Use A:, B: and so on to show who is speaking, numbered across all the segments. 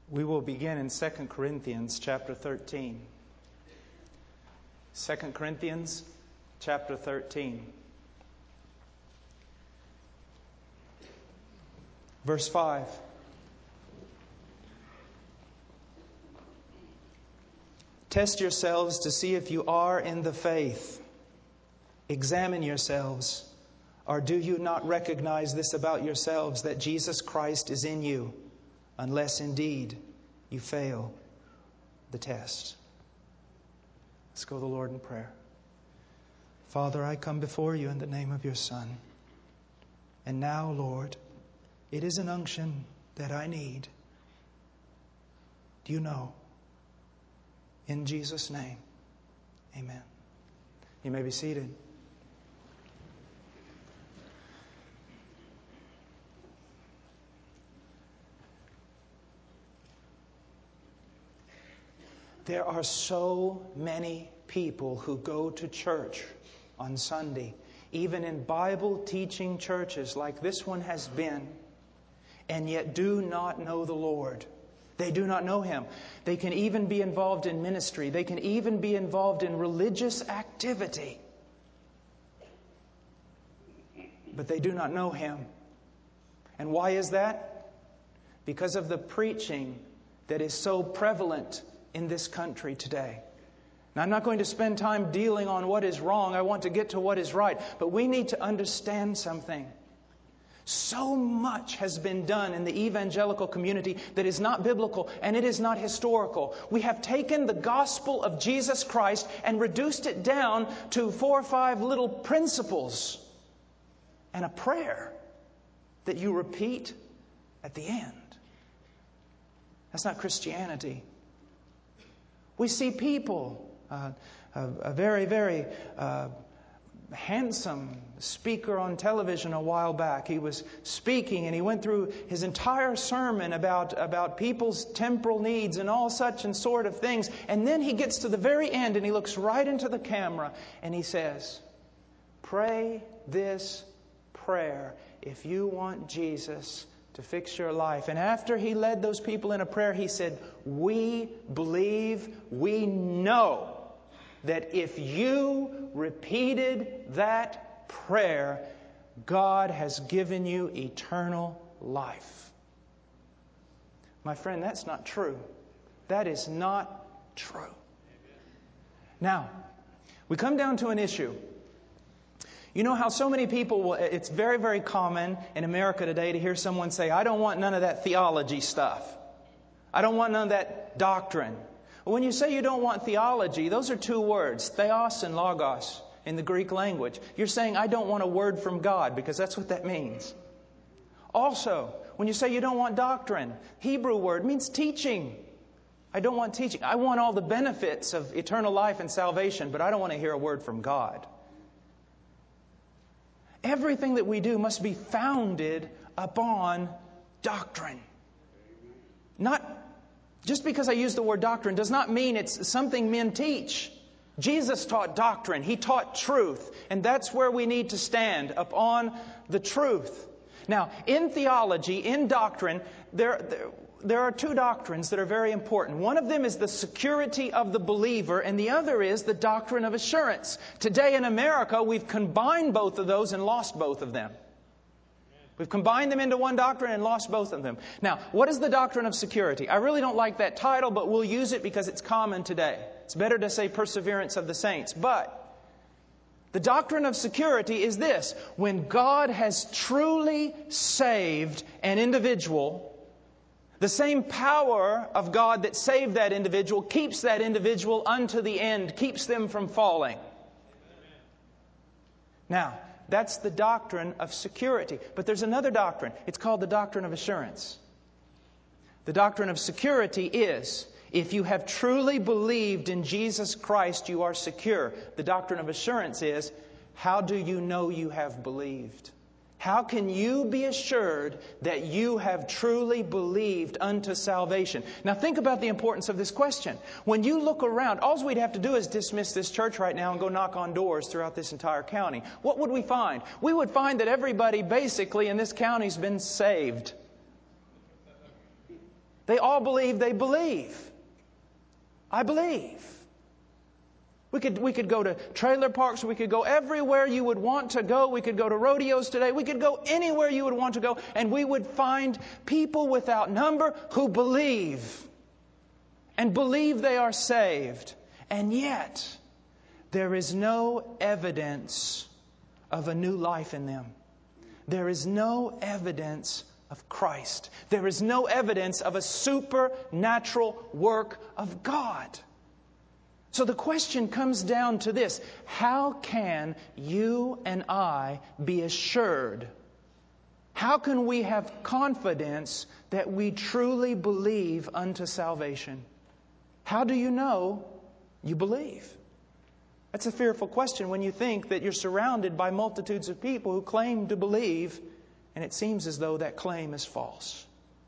A: We will begin in 2 Corinthians chapter 13. 2 Corinthians chapter 13. Verse 5. Test yourselves to see if you are in the faith. Examine yourselves. Or do you not recognize this about yourselves, that Jesus Christ is in you, unless indeed you fail the test? Let's go to the Lord in prayer. Father, I come before you in the name of your Son. And now, Lord, it is an unction that I need. Do you know? In Jesus' name, amen. You may be seated. There are so many people who go to church on Sunday, even in Bible teaching churches like this one has been, and yet do not know the Lord. They do not know Him. They can even be involved in ministry. They can even be involved in religious activity. But they do not know Him. And why is that? Because of the preaching that is so prevalent in this country today. Now, I'm not going to spend time dealing on what is wrong. I want to get to what is right. But we need to understand something. So much has been done in the evangelical community that is not biblical and it is not historical. We have taken the gospel of Jesus Christ and reduced it down to 4 or 5 little principles and a prayer that you repeat at the end. That's not Christianity. We see people, a very, very handsome speaker on television a while back. He was speaking and he went through his entire sermon about people's temporal needs and all such and sort of things. And then he gets to the very end and he looks right into the camera and he says, "Pray this prayer if you want Jesus to fix your life." And after he led those people in a prayer, he said, "We believe, we know that if you repeated that prayer, God has given you eternal life." My friend, that's not true. That is not true. Now, we come down to an issue. You know how so many people, it's very, very common in America today to hear someone say, "I don't want none of that theology stuff. I don't want none of that doctrine." When you say you don't want theology, those are 2 words, theos and logos, in the Greek language. You're saying, "I don't want a word from God," because that's what that means. Also, when you say you don't want doctrine, Hebrew word means teaching. I don't want teaching. I want all the benefits of eternal life and salvation, but I don't want to hear a word from God. Everything that we do must be founded upon doctrine. Just because I use the word doctrine does not mean it's something men teach. Jesus taught doctrine. He taught truth. And that's where we need to stand, upon the truth. Now, in theology, in doctrine, there are 2 doctrines that are very important. One of them is the security of the believer, and the other is the doctrine of assurance. Today in America, we've combined both of those and lost both of them. We've combined them into one doctrine and lost both of them. Now, what is the doctrine of security? I really don't like that title, but we'll use it because it's common today. It's better to say perseverance of the saints. But the doctrine of security is this: when God has truly saved an individual, the same power of God that saved that individual keeps that individual unto the end, keeps them from falling. Now, that's the doctrine of security. But there's another doctrine. It's called the doctrine of assurance. The doctrine of security is, if you have truly believed in Jesus Christ, you are secure. The doctrine of assurance is, how do you know you have believed? How can you be assured that you have truly believed unto salvation? Now think about the importance of this question. When you look around, all we'd have to do is dismiss this church right now and go knock on doors throughout this entire county. What would we find? We would find that everybody basically in this county has been saved. They all believe they believe. I believe. We could go to trailer parks. We could go everywhere you would want to go. We could go to rodeos today. We could go anywhere you would want to go. And we would find people without number who believe. And believe they are saved. And yet, there is no evidence of a new life in them. There is no evidence of Christ. There is no evidence of a supernatural work of God. So the question comes down to this: how can you and I be assured? How can we have confidence that we truly believe unto salvation? How do you know you believe? That's a fearful question when you think that you're surrounded by multitudes of people who claim to believe, and it seems as though that claim is false.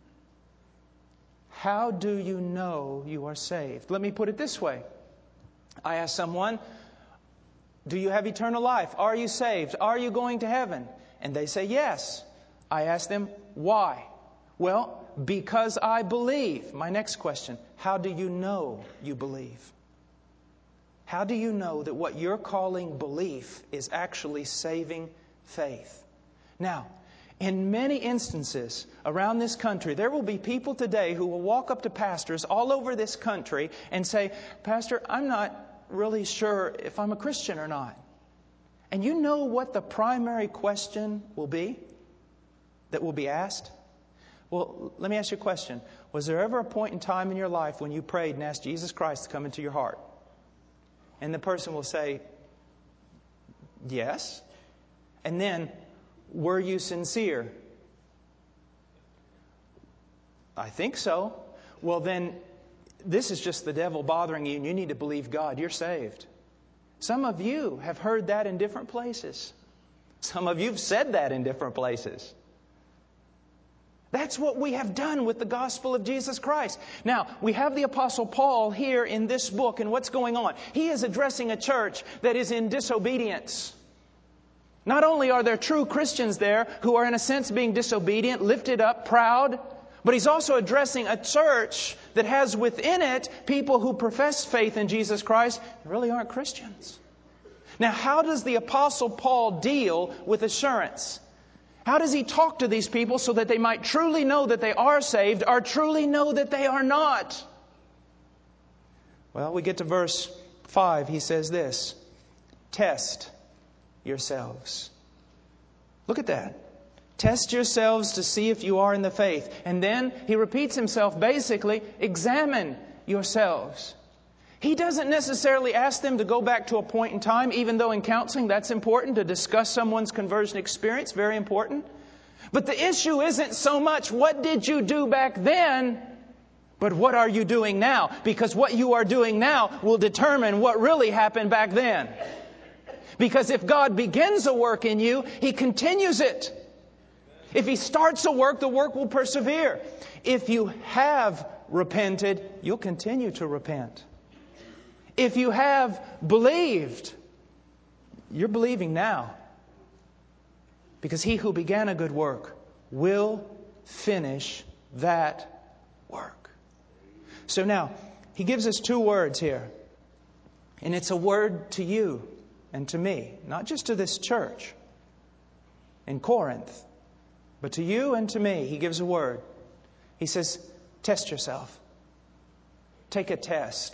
A: How do you know you are saved? Let me put it this way. I ask someone, do you have eternal life? Are you saved? Are you going to heaven? And they say yes. I ask them, why? Well, because I believe. My next question, how do you know you believe? How do you know that what you're calling belief is actually saving faith? Now, in many instances around this country, there will be people today who will walk up to pastors all over this country and say, Pastor, I'm not really sure if I'm a Christian or not. And you know what the primary question will be that will be asked? Well, let me ask you a question. Was there ever a point in time in your life when you prayed and asked Jesus Christ to come into your heart? And the person will say, yes. And then, were you sincere? I think so. Well, then, this is just the devil bothering you, and you need to believe God. You're saved. Some of you have heard that in different places. Some of you have said that in different places. That's what we have done with the gospel of Jesus Christ. Now, we have the Apostle Paul here in this book, and what's going on? He is addressing a church that is in disobedience. Not only are there true Christians there who are in a sense being disobedient, lifted up, proud, but he's also addressing a church that has within it people who profess faith in Jesus Christ and really aren't Christians. Now, how does the Apostle Paul deal with assurance? How does he talk to these people so that they might truly know that they are saved or truly know that they are not? Well, we get to verse 5. He says this, test yourselves. Look at that. Test yourselves to see if you are in the faith. And then he repeats himself, basically, examine yourselves. He doesn't necessarily ask them to go back to a point in time, even though in counseling that's important, to discuss someone's conversion experience, very important. But the issue isn't so much what did you do back then, but what are you doing now? Because what you are doing now will determine what really happened back then. Because if God begins a work in you, He continues it. If He starts a work, the work will persevere. If you have repented, you'll continue to repent. If you have believed, you're believing now. Because He who began a good work will finish that work. So now, He gives us two words here. And it's a word to you and to me, not just to this church in Corinth, but to you and to me. He gives a word. He says, test yourself. Take a test.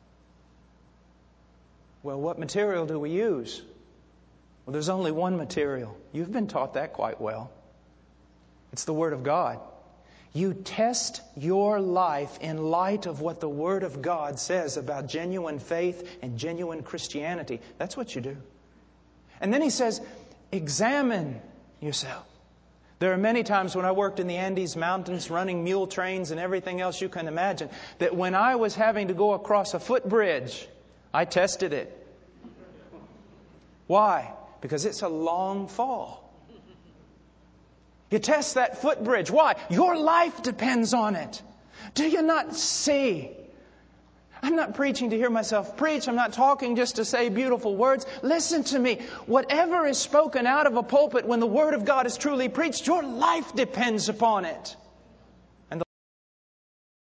A: Well, what material do we use? Well, there's only one material. You've been taught that quite well. It's the Word of God. You test your life in light of what the Word of God says about genuine faith and genuine Christianity. That's what you do. And then he says, examine yourself. There are many times when I worked in the Andes Mountains running mule trains and everything else you can imagine, that when I was having to go across a footbridge, I tested it. Why? Because it's a long fall. You test that footbridge. Why? Your life depends on it. Do you not see? I'm not preaching to hear myself preach. I'm not talking just to say beautiful words. Listen to me. Whatever is spoken out of a pulpit when the Word of God is truly preached, your life depends upon it.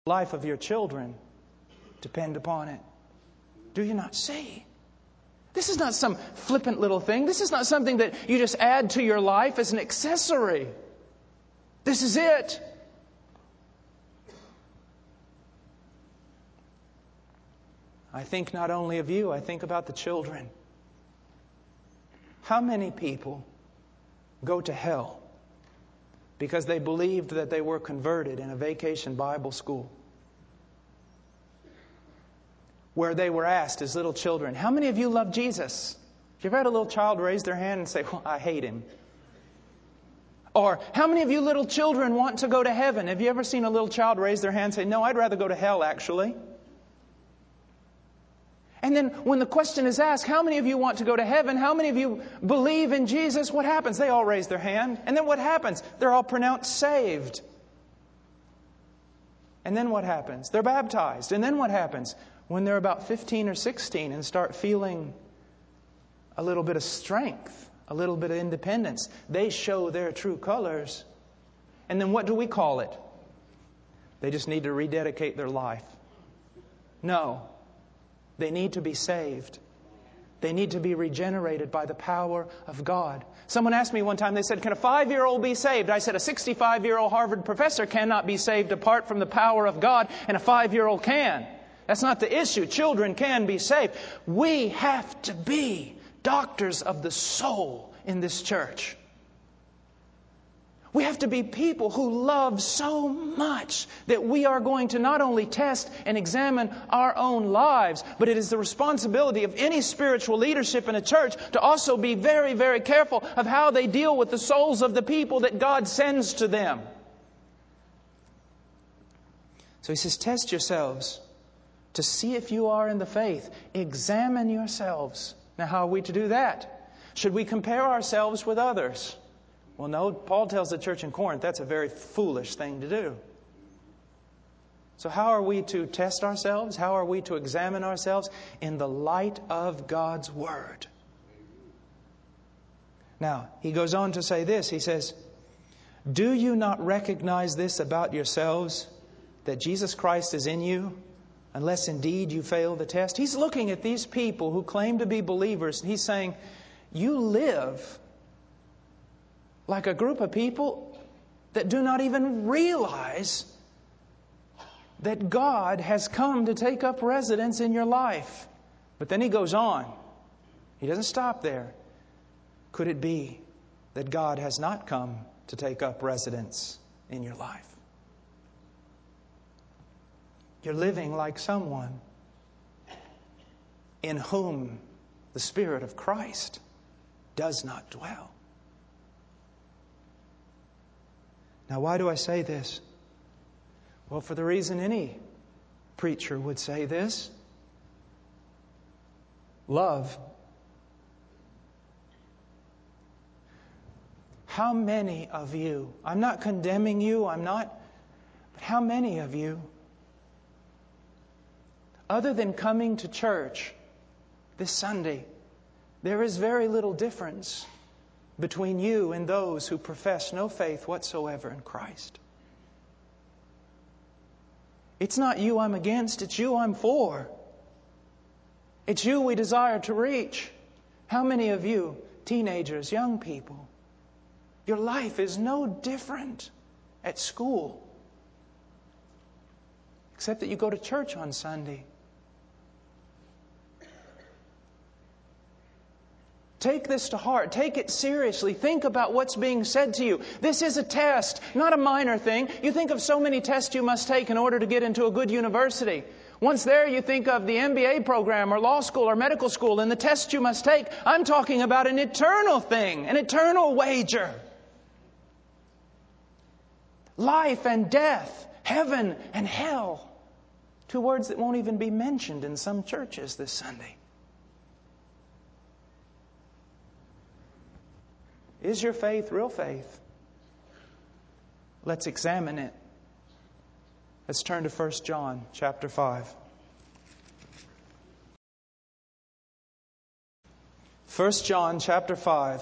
A: life of your children depend upon it. Do you not see? This is not some flippant little thing. This is not something that you just add to your life as an accessory. This is it. I think not only of you, I think about the children. How many people go to hell because they believed that they were converted in a vacation Bible school, where they were asked as little children, how many of you love Jesus? Have you ever had a little child raise their hand and say, well, I hate him? Or, how many of you little children want to go to heaven? Have you ever seen a little child raise their hand and say, no, I'd rather go to hell, actually? And then when the question is asked, how many of you want to go to heaven? How many of you believe in Jesus? What happens? They all raise their hand. And then what happens? They're all pronounced saved. And then what happens? They're baptized. And then what happens? When they're about 15 or 16 and start feeling a little bit of strength, a little bit of independence, they show their true colors. And then what do we call it? They just need to rededicate their life. No. They need to be saved. They need to be regenerated by the power of God. Someone asked me one time, they said, can a 5-year-old be saved? I said, a 65-year-old Harvard professor cannot be saved apart from the power of God, and a 5-year-old can. That's not the issue. Children can be saved. We have to be doctors of the soul in this church. We have to be people who love so much that we are going to not only test and examine our own lives, but it is the responsibility of any spiritual leadership in a church to also be very, very careful of how they deal with the souls of the people that God sends to them. So he says, test yourselves to see if you are in the faith. Examine yourselves. Now, how are we to do that? Should we compare ourselves with others? Well, no, Paul tells the church in Corinth that's a very foolish thing to do. So how are we to test ourselves? How are we to examine ourselves? In the light of God's Word. Now, he goes on to say this. He says, do you not recognize this about yourselves, that Jesus Christ is in you, unless indeed you fail the test? He's looking at these people who claim to be believers, and he's saying, you live like a group of people that do not even realize that God has come to take up residence in your life. But then he goes on. He doesn't stop there. Could it be that God has not come to take up residence in your life? You're living like someone in whom the Spirit of Christ does not dwell. Now, why do I say this? Well, for the reason any preacher would say this. Love. How many of you, I'm not condemning you, but how many of you, other than coming to church this Sunday, there is very little difference between you and those who profess no faith whatsoever in Christ. It's not you I'm against, it's you I'm for. It's you we desire to reach. How many of you, teenagers, young people, your life is no different at school, except that you go to church on Sunday. Take this to heart. Take it seriously. Think about what's being said to you. This is a test, not a minor thing. You think of so many tests you must take in order to get into a good university. Once there, you think of the MBA program or law school or medical school and the tests you must take. I'm talking about an eternal thing, an eternal wager. Life and death, heaven and hell. 2 words that won't even be mentioned in some churches this Sunday. Is your faith real faith? Let's examine it. Let's turn to 1 John chapter 5. 1 John chapter 5.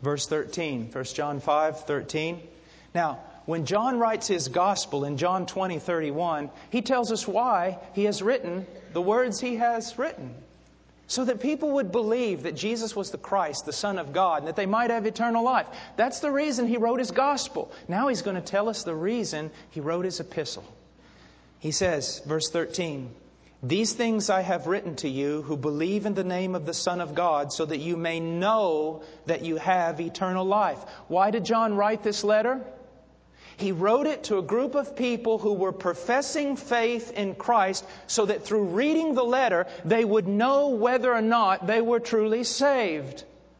A: verse 13. 1 John 5:13. Now, when John writes his gospel in John 20:31, he tells us why he has written the words he has written. So that people would believe that Jesus was the Christ, the Son of God, and that they might have eternal life. That's the reason he wrote his gospel. Now he's going to tell us the reason he wrote his epistle. He says, verse 13, "These things I have written to you who believe in the name of the Son of God, so that you may know that you have eternal life." Why did John write this letter? He wrote it to a group of people who were professing faith in Christ so that through reading the letter, they would know whether or not they were truly saved.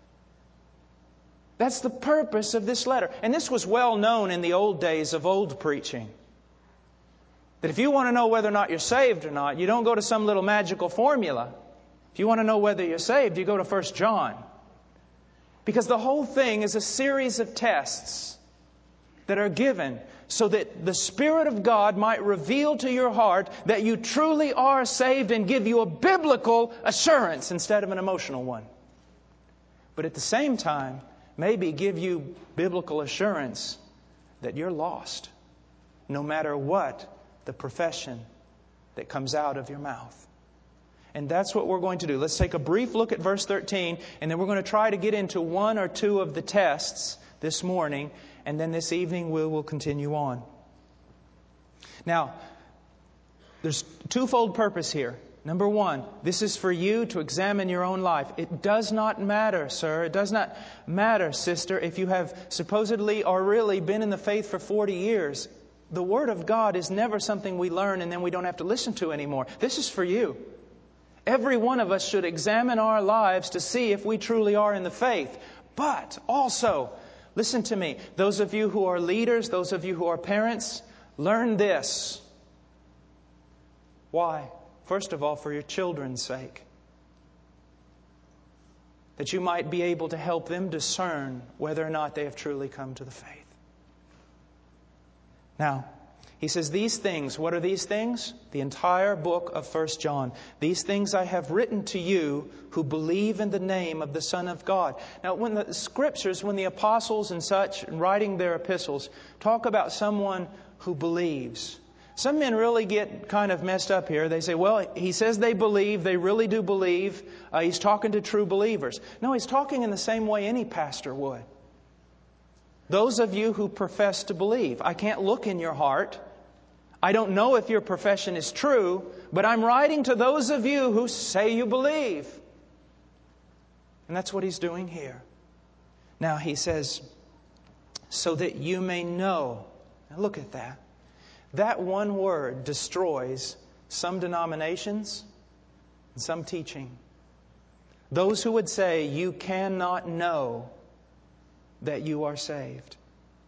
A: That's the purpose of this letter. And this was well known in the old days of old preaching. That if you want to know whether or not you're saved or not, you don't go to some little magical formula. If you want to know whether you're saved, you go to 1 John. Because the whole thing is a series of tests that are given so that the Spirit of God might reveal to your heart that you truly are saved and give you a biblical assurance instead of an emotional one. But at the same time, maybe give you biblical assurance that you're lost, no matter what the profession that comes out of your mouth. And that's what we're going to do. Let's take a brief look at verse 13, and then we're going to try to get into one or two of the tests this morning, and then this evening we will continue on. Now, there's twofold purpose here. Number one, this is for you to examine your own life. It does not matter, sir. It does not matter, sister, if you have supposedly or really been in the faith for 40 years. The Word of God is never something we learn and then we don't have to listen to anymore. This is for you. Every one of us should examine our lives to see if we truly are in the faith. But also, listen to me. Those of you who are leaders, those of you who are parents, learn this. Why? First of all, for your children's sake. That you might be able to help them discern whether or not they have truly come to the faith. Now, he says these things. What are these things? The entire book of 1 John. These things I have written to you who believe in the name of the Son of God. Now, when the Scriptures, when the apostles and such, writing their epistles, talk about someone who believes, some men really get kind of messed up here. They say, well, he says they believe, they really do believe. He's talking to true believers. No, he's talking in the same way any pastor would. Those of you who profess to believe. I can't look in your heart. I don't know if your profession is true, but I'm writing to those of you who say you believe. And that's what he's doing here. Now he says, so that you may know. Now look at that. That one word destroys some denominations and some teaching. Those who would say you cannot know that you are saved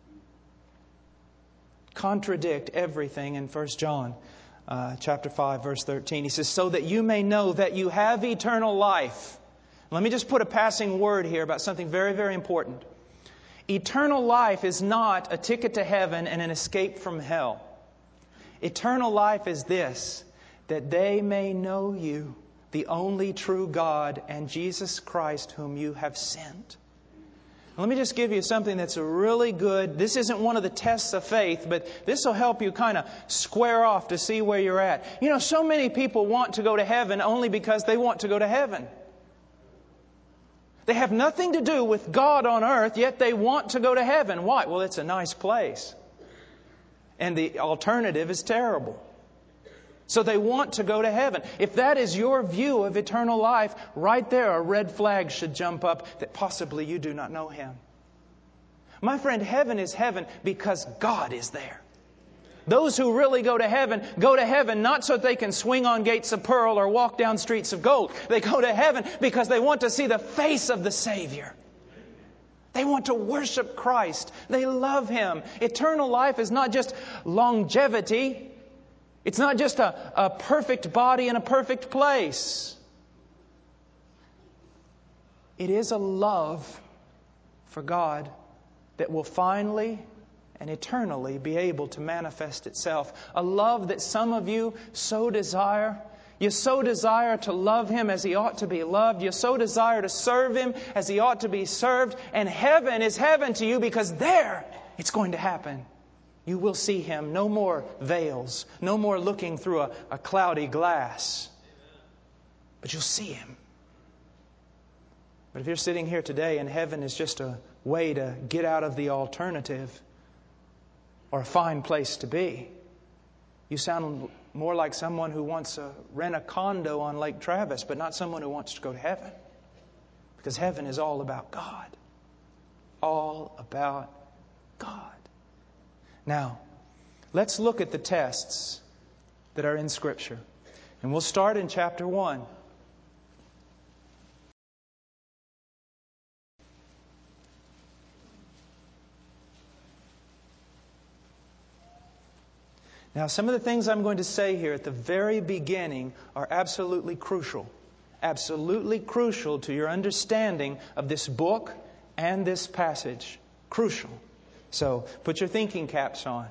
A: contradict everything in 1 John chapter 5, verse 13. He says, so that you may know that you have eternal life. Let me just put a passing word here about something very, very important. Eternal life is not a ticket to heaven and an escape from hell. Eternal life is this, that they may know you, the only true God, and Jesus Christ whom you have sent. Let me just give you something that's a really good, this isn't one of the tests of faith, but this will help you kind of square off to see where you're at. You know, so many people want to go to heaven only because they want to go to heaven. They have nothing to do with God on earth, yet they want to go to heaven. Why? Well, it's a nice place. And the alternative is terrible. So they want to go to heaven. If that is your view of eternal life, right there a red flag should jump up that possibly you do not know Him. My friend, heaven is heaven because God is there. Those who really go to heaven not so that they can swing on gates of pearl or walk down streets of gold. They go to heaven because they want to see the face of the Savior. They want to worship Christ. They love Him. Eternal life is not just longevity. It's not just a perfect body in a perfect place. It is a love for God that will finally and eternally be able to manifest itself. A love that some of you so desire. You so desire to love Him as He ought to be loved. You so desire to serve Him as He ought to be served. And heaven is heaven to you because there it's going to happen. You will see Him. No more veils. No more looking through a cloudy glass. But you'll see Him. But if you're sitting here today and heaven is just a way to get out of the alternative or a fine place to be, you sound more like someone who wants to rent a condo on Lake Travis, but not someone who wants to go to heaven. Because heaven is all about God. All about God. Now, let's look at the tests that are in Scripture. And we'll start in chapter 1. Now, some of the things I'm going to say here at the very beginning are absolutely crucial. Absolutely crucial to your understanding of this book and this passage. Crucial. So, put your thinking caps on.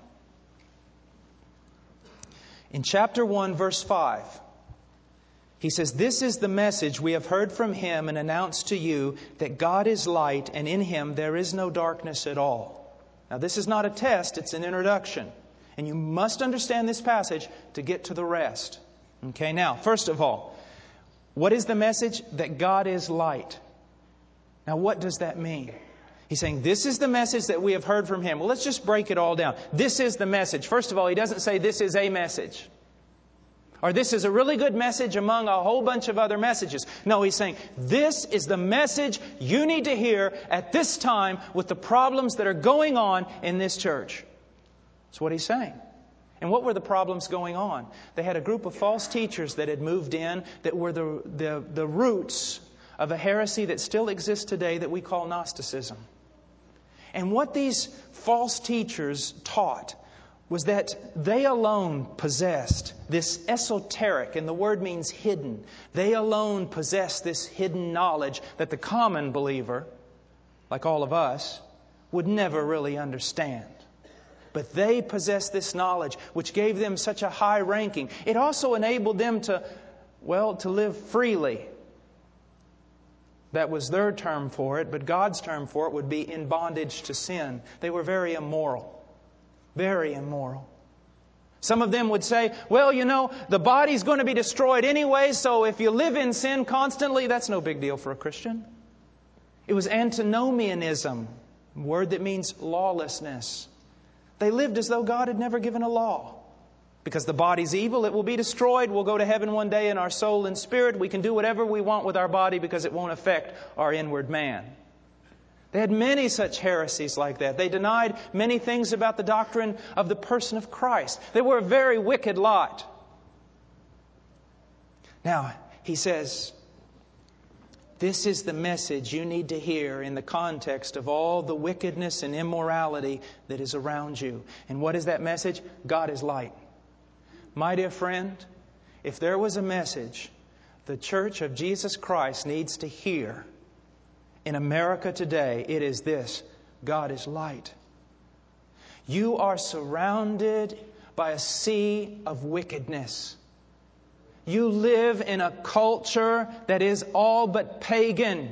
A: In chapter 1, verse 5, he says, "This is the message we have heard from Him and announced to you, that God is light, and in Him there is no darkness at all." Now, this is not a test, it's an introduction. And you must understand this passage to get to the rest. Okay, now, first of all, what is the message? That God is light. Now, what does that mean? He's saying, this is the message that we have heard from Him. Well, let's just break it all down. This is the message. First of all, He doesn't say this is a message. Or this is a really good message among a whole bunch of other messages. No, He's saying, this is the message you need to hear at this time with the problems that are going on in this church. That's what He's saying. And what were the problems going on? They had a group of false teachers that had moved in that were the roots of a heresy that still exists today that we call Gnosticism. And what these false teachers taught was that they alone possessed this esoteric, and the word means hidden. They alone possessed this hidden knowledge that the common believer, like all of us, would never really understand. But they possessed this knowledge, which gave them such a high ranking. It also enabled them to live freely. That was their term for it, but God's term for it would be in bondage to sin. They were very immoral. Very immoral. Some of them would say, well, the body's going to be destroyed anyway, so if you live in sin constantly, that's no big deal for a Christian. It was antinomianism, a word that means lawlessness. They lived as though God had never given a law. Because the body's evil, it will be destroyed. We'll go to heaven one day in our soul and spirit. We can do whatever we want with our body because it won't affect our inward man. They had many such heresies like that. They denied many things about the doctrine of the person of Christ. They were a very wicked lot. Now, he says, this is the message you need to hear in the context of all the wickedness and immorality that is around you. And what is that message? God is light. My dear friend, if there was a message the Church of Jesus Christ needs to hear in America today, it is this: God is light. You are surrounded by a sea of wickedness. You live in a culture that is all but pagan.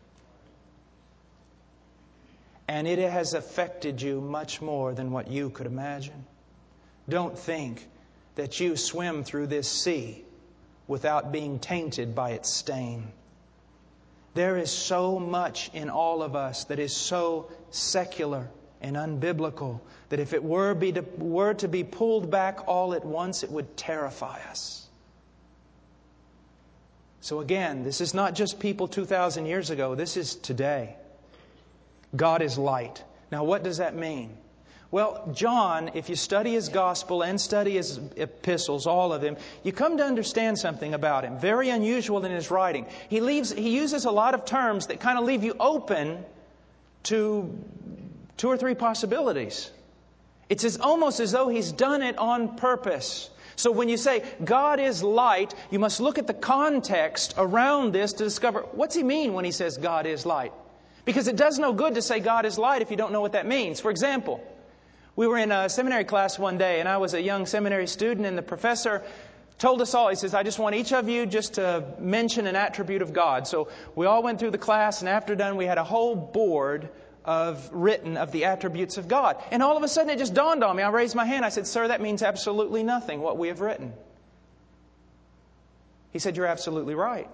A: And it has affected you much more than what you could imagine. Don't think that you swim through this sea without being tainted by its stain. There is so much in all of us that is so secular and unbiblical that if it were to be pulled back all at once, it would terrify us. So again, this is not just people 2,000 years ago. This is today. God is light. Now, what does that mean? Well, John, if you study his gospel and study his epistles, all of them, you come to understand something about him. Very unusual in his writing. He uses a lot of terms that kind of leave you open to 2 or 3 possibilities. It's almost as though he's done it on purpose. So when you say God is light, you must look at the context around this to discover what's he mean when he says God is light. Because it does no good to say God is light if you don't know what that means. For example, we were in a seminary class one day and I was a young seminary student and the professor Told us all, he says, I just want each of you just to mention an attribute of God. So we all went through the class, and after done, we had a whole board written of the attributes of God. And all of a sudden it just dawned on me. I raised my hand. I said, sir, that means absolutely nothing, what we have written. He said, you're absolutely right.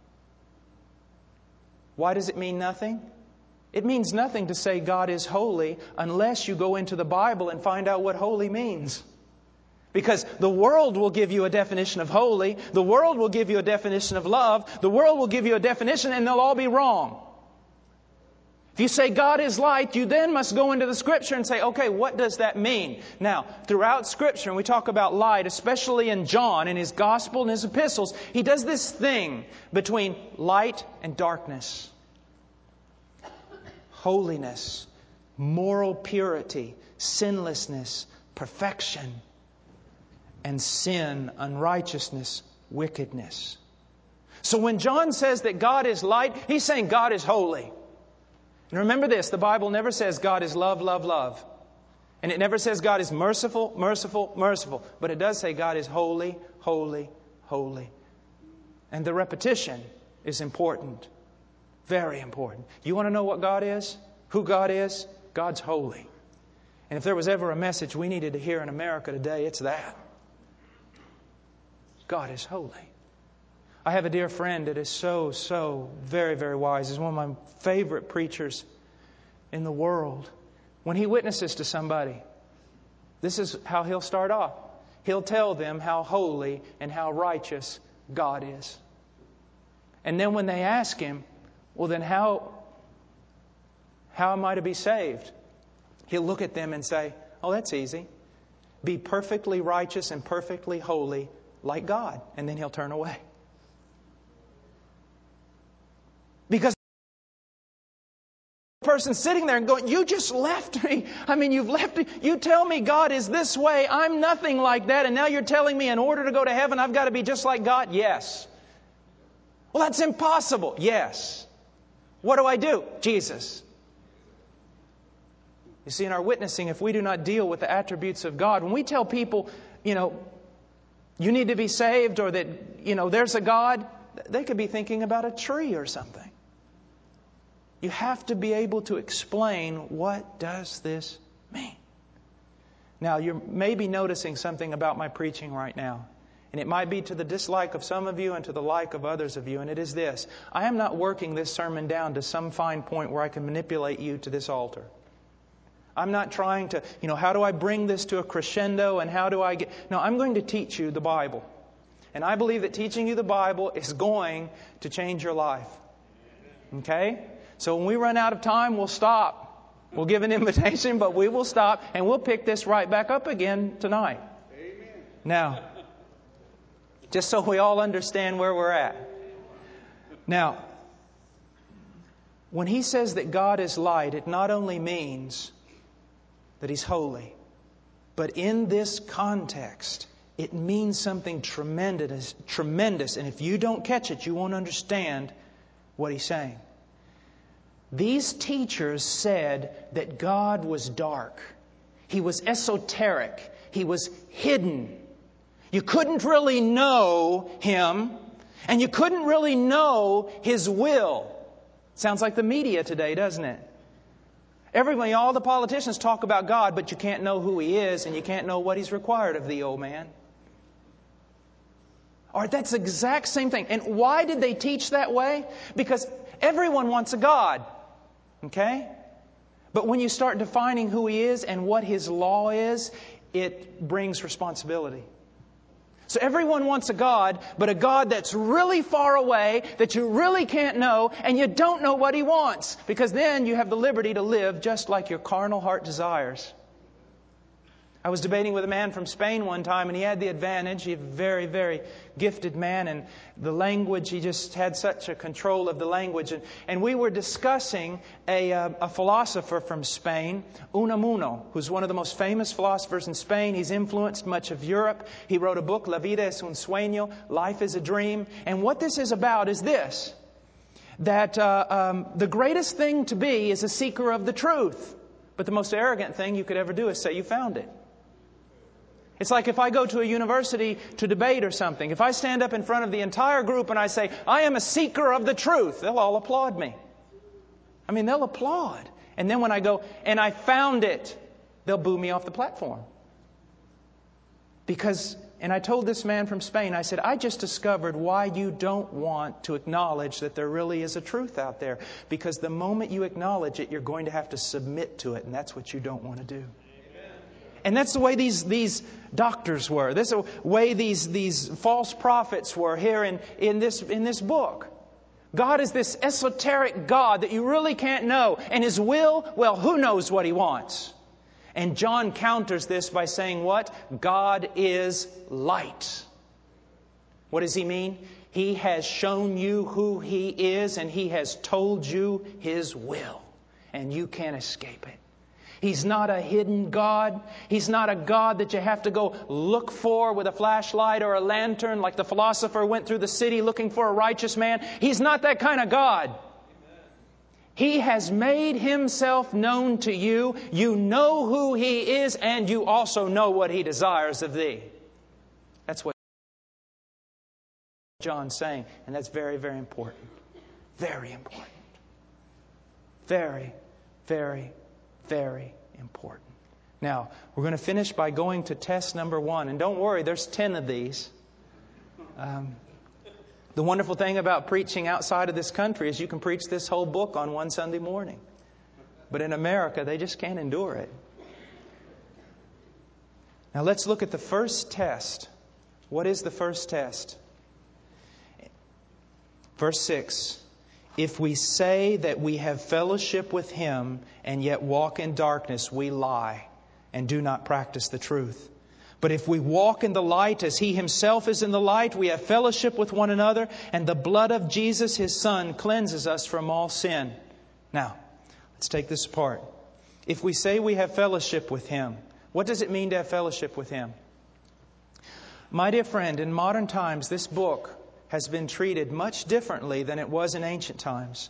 A: Why does it mean nothing? It means nothing to say God is holy unless you go into the Bible and find out what holy means. Because the world will give you a definition of holy. The world will give you a definition of love. The world will give you a definition, and they'll all be wrong. If you say God is light, you then must go into the Scripture and say, okay, what does that mean? Now, throughout Scripture, when we talk about light, especially in John, in his Gospel and his epistles, he does this thing between light and darkness. Holiness, moral purity, sinlessness, perfection, and sin, unrighteousness, wickedness. So when John says that God is light, he's saying God is holy. And remember this, the Bible never says God is love, love, love. And it never says God is merciful, merciful, merciful. But it does say God is holy, holy, holy. And the repetition is important. Very important. You want to know what God is? Who God is? God's holy. And if there was ever a message we needed to hear in America today, it's that. God is holy. I have a dear friend that is so very, very wise. He's one of my favorite preachers in the world. When he witnesses to somebody, this is how he'll start off. He'll tell them how holy and how righteous God is. And then when they ask him, well then how am I to be saved? He'll look at them and say, oh, that's easy. Be perfectly righteous and perfectly holy like God. And then he'll turn away. Because the person sitting there and going, you just left me. I mean, you've left me. You tell me God is this way. I'm nothing like that. And now you're telling me in order to go to heaven, I've got to be just like God? Yes. Well, that's impossible. Yes. What do I do? Jesus. You see, in our witnessing, if we do not deal with the attributes of God, when we tell people, you need to be saved, or that, there's a God, they could be thinking about a tree or something. You have to be able to explain, what does this mean? Now, you may be noticing something about my preaching right now. And it might be to the dislike of some of you and to the like of others of you. And it is this. I am not working this sermon down to some fine point where I can manipulate you to this altar. I'm not trying to, how do I bring this to a crescendo and how do I get... No, I'm going to teach you the Bible. And I believe that teaching you the Bible is going to change your life. Okay? So when we run out of time, we'll stop. We'll give an invitation, but we will stop and we'll pick this right back up again tonight. Amen. Now, just so we all understand where we're at. Now, when he says that God is light, it not only means that He's holy, but in this context, it means something tremendous. And if you don't catch it, you won't understand what he's saying. These teachers said that God was dark. He was esoteric. He was hidden. You couldn't really know Him, and you couldn't really know His will. Sounds like the media today, doesn't it? Everybody, all the politicians talk about God, but you can't know who He is, and you can't know what He's required of thee, old man. All right, that's the exact same thing. And why did they teach that way? Because everyone wants a God. Okay? But when you start defining who He is and what His law is, it brings responsibility. So everyone wants a God, but a God that's really far away, that you really can't know, and you don't know what He wants. Because then you have the liberty to live just like your carnal heart desires. I was debating with a man from Spain one time, and he had the advantage. He's a very, very gifted man, and the language, he just had such a control of the language. And we were discussing a philosopher from Spain, Unamuno, who's one of the most famous philosophers in Spain. He's influenced much of Europe. He wrote a book, La vida es un sueño, Life is a Dream. And what this is about is this, that the greatest thing to be is a seeker of the truth. But the most arrogant thing you could ever do is say you found it. It's like if I go to a university to debate or something. If I stand up in front of the entire group and I say, I am a seeker of the truth, they'll all applaud me. I mean, they'll applaud. And then when I go, and I found it, they'll boo me off the platform. Because, and I told this man from Spain, I said, I just discovered why you don't want to acknowledge that there really is a truth out there. Because the moment you acknowledge it, you're going to have to submit to it. And that's what you don't want to do. And that's the way these doctors were. This is the way these false prophets were here in this book. God is this esoteric God that you really can't know. And His will, well, who knows what He wants? And John counters this by saying what? God is light. What does He mean? He has shown you who He is, and He has told you His will. And you can't escape it. He's not a hidden God. He's not a God that you have to go look for with a flashlight or a lantern like the philosopher went through the city looking for a righteous man. He's not that kind of God. He has made Himself known to you. You know who He is, and you also know what He desires of thee. That's what John's saying, and that's very, very important. Very important. Very, very, very important. Now, we're going to finish by going to test number 1. And don't worry, there's 10 of these. The wonderful thing about preaching outside of this country is you can preach this whole book on one Sunday morning. But in America, they just can't endure it. Now let's look at the first test. What is the first test? Verse 6. If we say that we have fellowship with Him and yet walk in darkness, we lie and do not practice the truth. But if we walk in the light as He Himself is in the light, we have fellowship with one another, and the blood of Jesus, His Son, cleanses us from all sin. Now, let's take this apart. If we say we have fellowship with Him, what does it mean to have fellowship with Him? My dear friend, in modern times, this book has been treated much differently than it was in ancient times.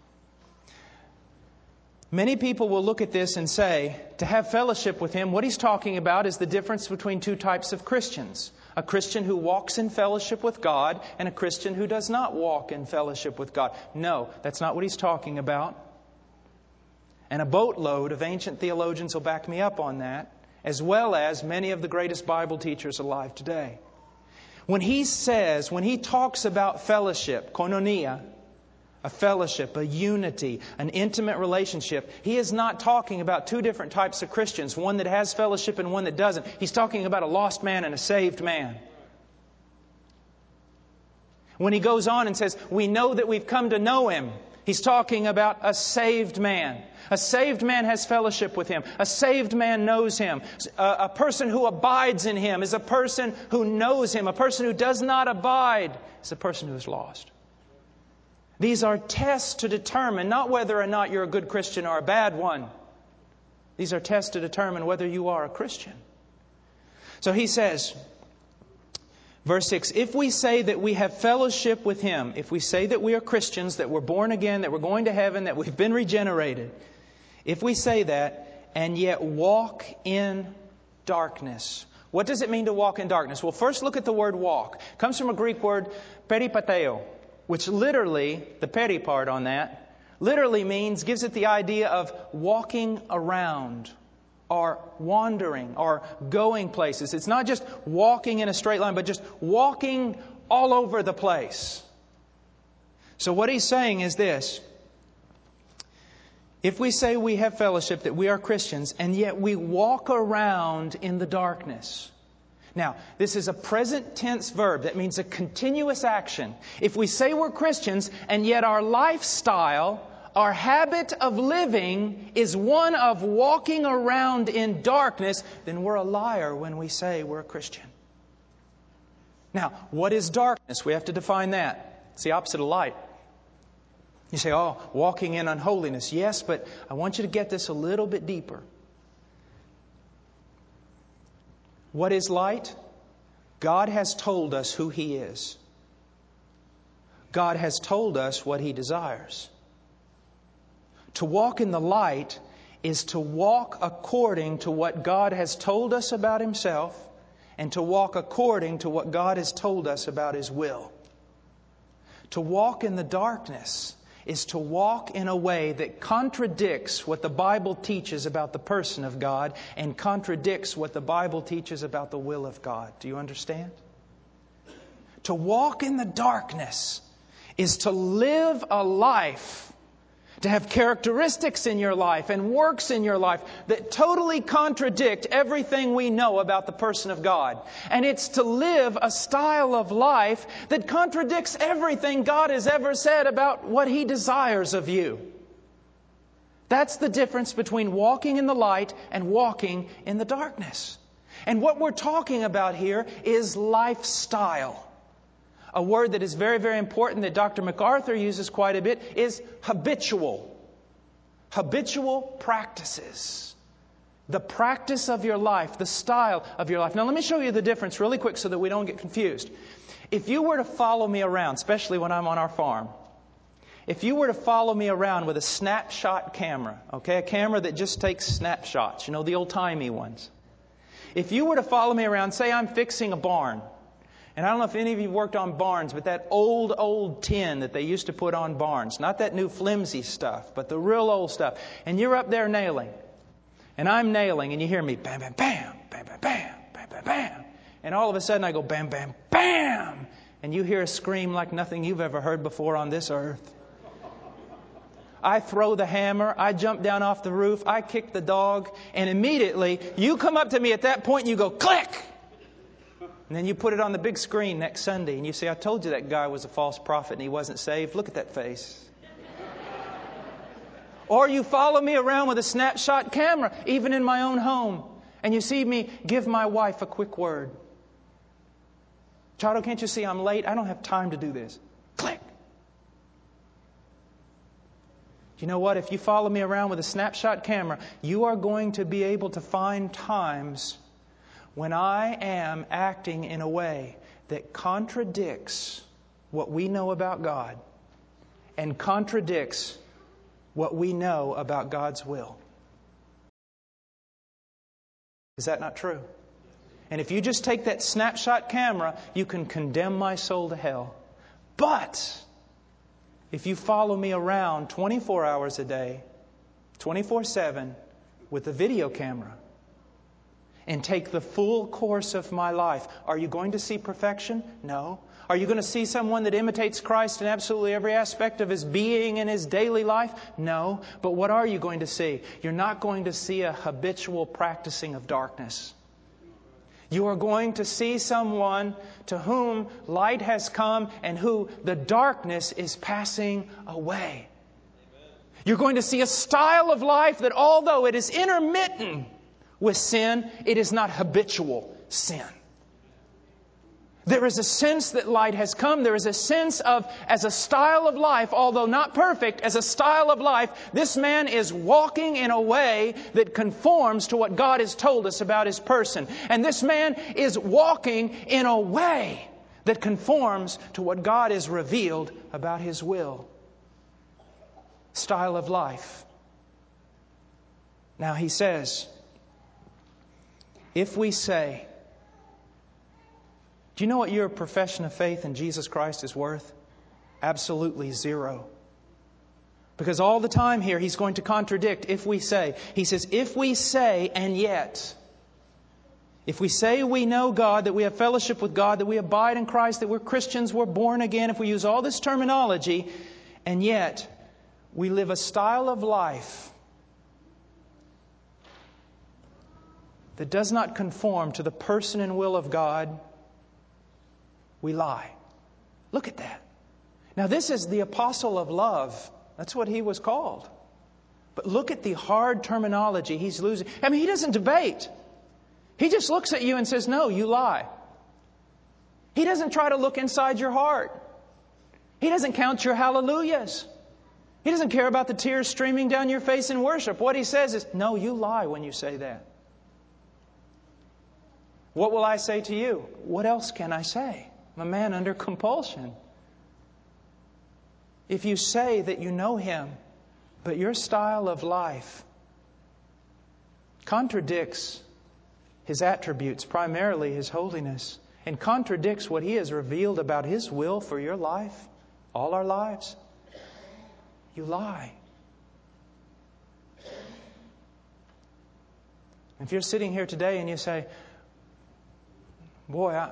A: Many people will look at this and say, to have fellowship with Him, what he's talking about is the difference between two types of Christians. A Christian who walks in fellowship with God and a Christian who does not walk in fellowship with God. No, that's not what he's talking about. And a boatload of ancient theologians will back me up on that, as well as many of the greatest Bible teachers alive today. When he talks about fellowship, koinonia, a fellowship, a unity, an intimate relationship, he is not talking about two different types of Christians, one that has fellowship and one that doesn't. He's talking about a lost man and a saved man. When he goes on and says, we know that we've come to know Him, he's talking about a saved man. A saved man has fellowship with Him. A saved man knows Him. A person who abides in Him is a person who knows Him. A person who does not abide is a person who is lost. These are tests to determine not whether or not you're a good Christian or a bad one. These are tests to determine whether you are a Christian. So he says, verse 6, if we say that we have fellowship with Him, if we say that we are Christians, that we're born again, that we're going to heaven, that we've been regenerated, if we say that and yet walk in darkness. What does it mean to walk in darkness? Well, first look at the word walk. It comes from a Greek word, peripateo, which literally, the peri part on that, literally gives it the idea of walking around or wandering or going places. It's not just walking in a straight line, but just walking all over the place. So what he's saying is this. If we say we have fellowship, that we are Christians, and yet we walk around in the darkness. Now, this is a present tense verb. That means a continuous action. If we say we're Christians, and yet our lifestyle, our habit of living is one of walking around in darkness, then we're a liar when we say we're a Christian. Now, what is darkness? We have to define that. It's the opposite of light. You say, oh, walking in unholiness. Yes, but I want you to get this a little bit deeper. What is light? God has told us who He is. God has told us what He desires. To walk in the light is to walk according to what God has told us about Himself and to walk according to what God has told us about His will. To walk in the darkness is to walk in a way that contradicts what the Bible teaches about the person of God and contradicts what the Bible teaches about the will of God. Do you understand? To walk in the darkness is to live a life, to have characteristics in your life and works in your life that totally contradict everything we know about the person of God. And it's to live a style of life that contradicts everything God has ever said about what He desires of you. That's the difference between walking in the light and walking in the darkness. And what we're talking about here is lifestyle. A word that is very, very important that Dr. MacArthur uses quite a bit is habitual. Habitual practices. The practice of your life, the style of your life. Now let me show you the difference really quick so that we don't get confused. If you were to follow me around, especially when I'm on our farm, if you were to follow me around with a snapshot camera, okay, a camera that just takes snapshots, you know, the old-timey ones. If you were to follow me around, say I'm fixing a barn. And I don't know if any of you worked on barns, but that old tin that they used to put on barns, not that new flimsy stuff, but the real old stuff. And you're up there nailing. And I'm nailing, and you hear me bam, bam, bam, bam, bam, bam, bam, bam, bam. And all of a sudden I go bam, bam, bam. And you hear a scream like nothing you've ever heard before on this earth. I throw the hammer, I jump down off the roof, I kick the dog, and immediately you come up to me at that point and you go click. And then you put it on the big screen next Sunday and you say, I told you that guy was a false prophet and he wasn't saved. Look at that face. Or you follow me around with a snapshot camera, even in my own home. And you see me give my wife a quick word. Chado, can't you see I'm late? I don't have time to do this. Click. You know what? If you follow me around with a snapshot camera, you are going to be able to find times when I am acting in a way that contradicts what we know about God and contradicts what we know about God's will. Is that not true? And if you just take that snapshot camera, you can condemn my soul to hell. But if you follow me around 24 hours a day, 24/7 with a video camera, and take the full course of my life, are you going to see perfection? No. Are you going to see someone that imitates Christ in absolutely every aspect of his being and his daily life? No. But what are you going to see? You're not going to see a habitual practicing of darkness. You are going to see someone to whom light has come and who the darkness is passing away. You're going to see a style of life that, although it is intermittent with sin, it is not habitual sin. There is a sense that light has come. There is a sense of, as a style of life, although not perfect, as a style of life, this man is walking in a way that conforms to what God has told us about His person. And this man is walking in a way that conforms to what God has revealed about His will. Style of life. Now he says, if we say, do you know what your profession of faith in Jesus Christ is worth? Absolutely zero. Because all the time here he's going to contradict if we say. He says, if we say and yet. If we say we know God, that we have fellowship with God, that we abide in Christ, that we're Christians, we're born again, if we use all this terminology, and yet we live a style of life that does not conform to the person and will of God, we lie. Look at that. Now this is the apostle of love. That's what he was called. But look at the hard terminology he's losing. I mean, he doesn't debate. He just looks at you and says, no, you lie. He doesn't try to look inside your heart. He doesn't count your hallelujahs. He doesn't care about the tears streaming down your face in worship. What he says is, no, you lie when you say that. What will I say to you? What else can I say? I'm a man under compulsion. If you say that you know Him, but your style of life contradicts His attributes, primarily His holiness, and contradicts what He has revealed about His will for your life, all our lives, you lie. If you're sitting here today and you say, boy,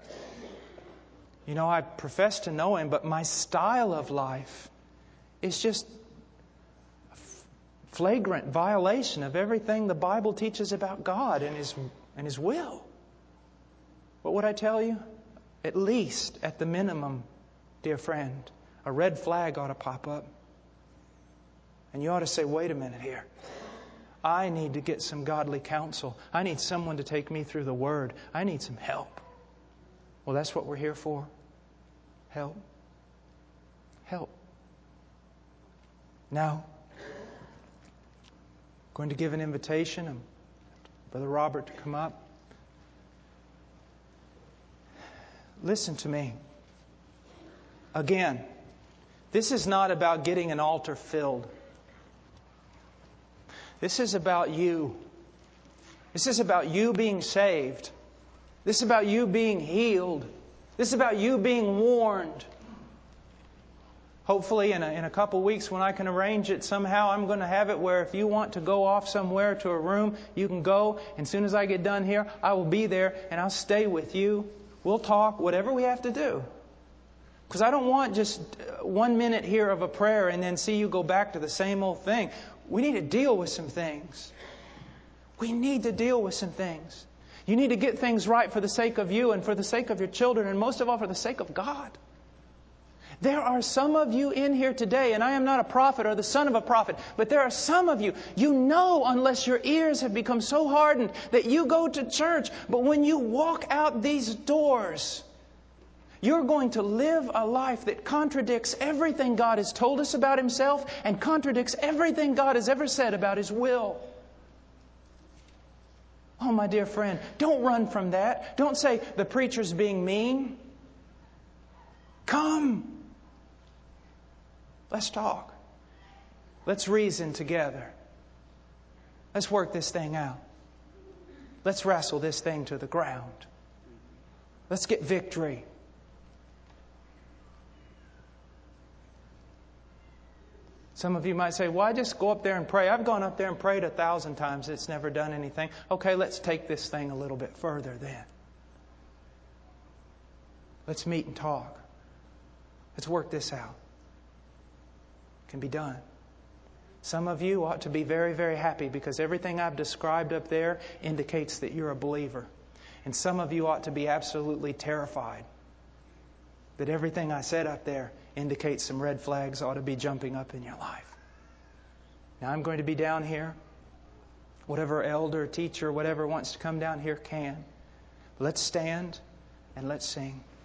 A: I profess to know Him, but my style of life is just a flagrant violation of everything the Bible teaches about God and His will. What would I tell you? At least, at the minimum, dear friend, a red flag ought to pop up. And you ought to say, wait a minute here. I need to get some godly counsel. I need someone to take me through the Word. I need some help. Well, that's what we're here for. Help. Help. Now, I'm going to give an invitation. Brother Robert to come up. Listen to me. Again, this is not about getting an altar filled. This is about you. This is about you being saved. This is about you being healed. This is about you being warned. Hopefully in a couple weeks when I can arrange it somehow, I'm going to have it where if you want to go off somewhere to a room, you can go. And as soon as I get done here, I will be there and I'll stay with you. We'll talk, whatever we have to do. Because I don't want just 1 minute here of a prayer and then see you go back to the same old thing. We need to deal with some things. We need to deal with some things. You need to get things right for the sake of you and for the sake of your children and most of all for the sake of God. There are some of you in here today, and I am not a prophet or the son of a prophet, but there are some of you, you know unless your ears have become so hardened that you go to church, but when you walk out these doors, you're going to live a life that contradicts everything God has told us about Himself and contradicts everything God has ever said about His will. Oh, my dear friend, don't run from that. Don't say the preacher's being mean. Come. Let's talk. Let's reason together. Let's work this thing out. Let's wrestle this thing to the ground. Let's get victory. Some of you might say, well, I just go up there and pray. I've gone up there and prayed 1,000 times. It's never done anything. Okay, let's take this thing a little bit further then. Let's meet and talk. Let's work this out. It can be done. Some of you ought to be very, very happy because everything I've described up there indicates that you're a believer. And some of you ought to be absolutely terrified that everything I said up there indicates some red flags ought to be jumping up in your life. Now I'm going to be down here. Whatever elder, teacher, whatever wants to come down here can. Let's stand and let's sing.